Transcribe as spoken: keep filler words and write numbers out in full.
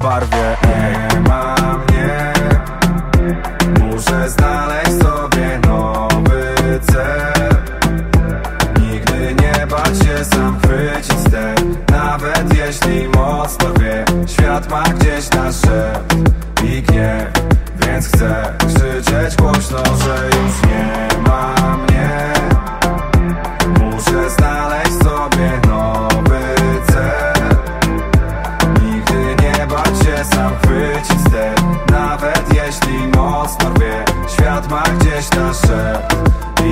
barwie. Nie ma mnie, muszę znaleźć sobie nowy cel. Nigdy nie bać się sam chwycić ster, nawet jeśli mocno wie. Świat ma gdzieś nasz szept i gniew, więc chcę krzyczeć głośno, że